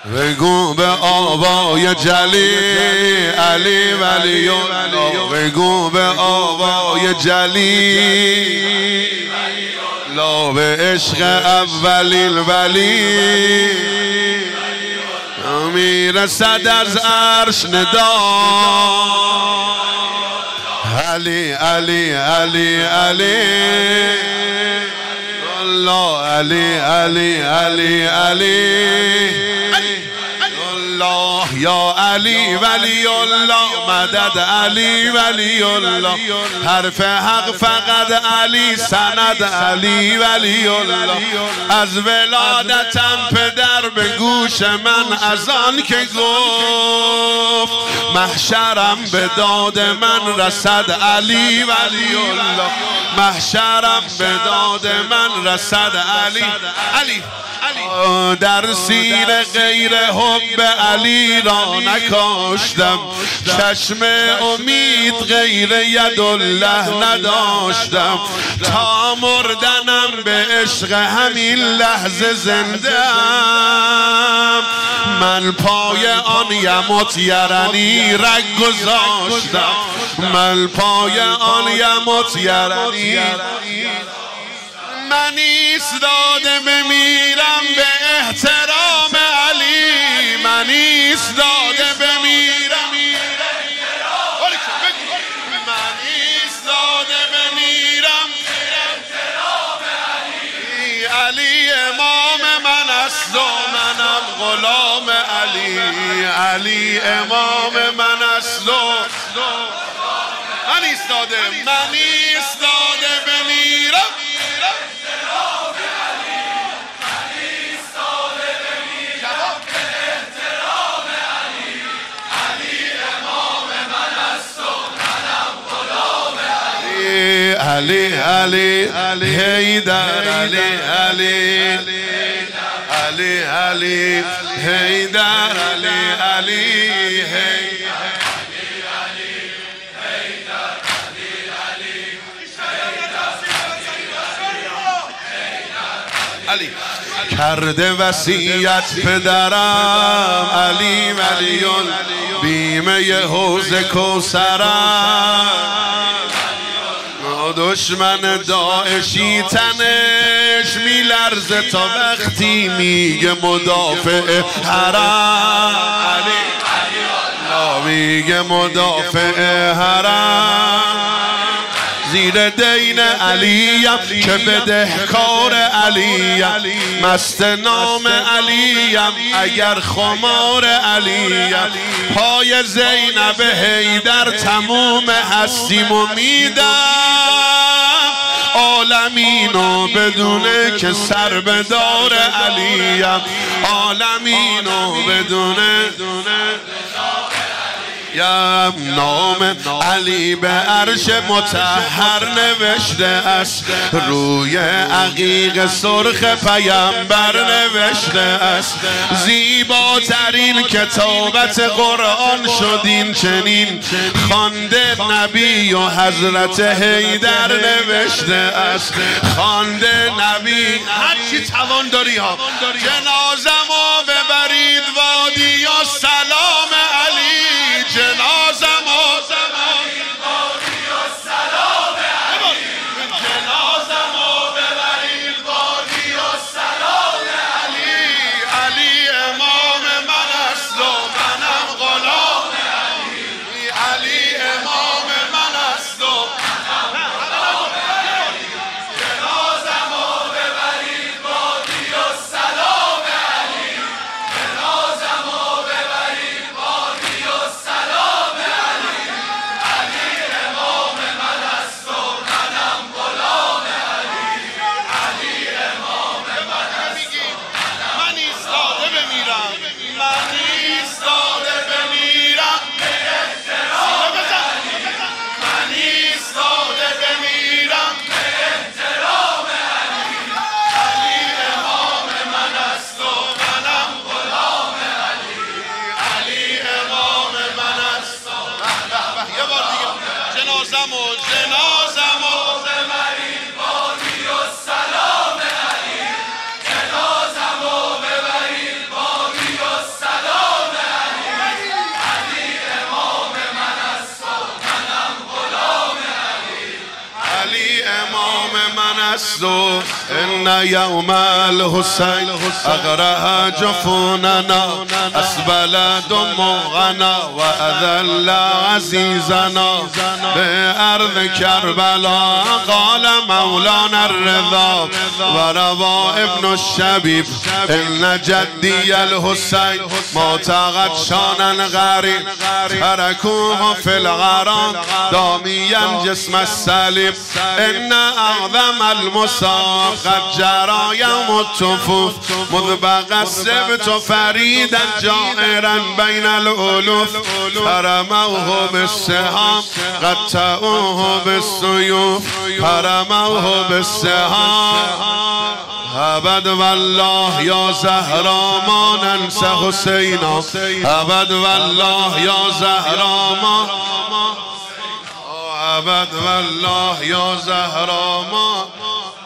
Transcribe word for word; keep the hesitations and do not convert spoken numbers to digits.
بگو به آوای جلی علی ولی الله، بگو به آوای جلی لا به عشق اولین ولی میرسد از عرش ندا علی علی علی علی الله علی علی علی علی الله یا علی ولی الله مدد علی ولی الله حرف حق فقط علی سند علی ولی الله از ولادتم پدر به گوش من از آن که گفت محشرم به داد من رسد علی ولی الله محشرم به داد من رسد علی علی در سینه غیر حب علی را نکاشتم چشم امید غیر یدالله نداشتم تا مردنم به عشق همین لحظه زنده‌ام من پای آن یموت یرنی رگ گذاشتم من پای آن یموت یرنی من ایستاده بمیرم به احترام علی من ایستاده بمیرم من ایستاده بمیرم به احترام علی علی امام من است و منم غلام علی علی امام من است و من ایستاده من ایستاده بمیرم علی علی علی حیدر علی علی علی علی حیدر علی علی علی کرده وصیت پدرم علی ولیون بیمه حوض کوثرم دشمن داعشی تنش میلرزه تا وقتی میگه مدافع حرم علی میگه مدافع حرم زیر دین علیم که بدهکار علیم مست نام علیم اگر خمار علیم پای زینب حیدر تموم هستیم و میدم عالمینو بدونه که سر به دار علیم عالمینو بدونه یا نام علی به عرش مطهر نوشته است روی عقیق سرخ پیامبر نوشته است زیباترین کتابت قرآن شدین چنین خوانده نبی و حضرت حیدر نوشته است خوانده نبی هرچی توان داری ها جنازمو ببرید وادی یا سلام علی جنازم و ببرید و سلام علی جنازم و ببرید وادی و سلام علی علی امام من است و منم غلام علی علی امام من است و منم غلام علی جنازم و ببرید وادی و سلام علی الست إن يوم الحسين أغرها جفوننا أسبل دموعنا وأذل عزيزنا بأرض كربلاء قال مولانا الرضا وروى ابن الشبيب إن جدي الحسين معتقد شانا غريب تركوه في الغرام داميا جسم السليم إن أعظم المساق قد جرى يوم الطفوف مذ بقى السبت فريدا جائرا بين الألوف فرموه بالسهام قطعوه بالسيوف فرموه بالسهام أبد والله يا زهرا ما ننسى حسينا أبد والله يا زهرا ما أبد والله يا زهرا ما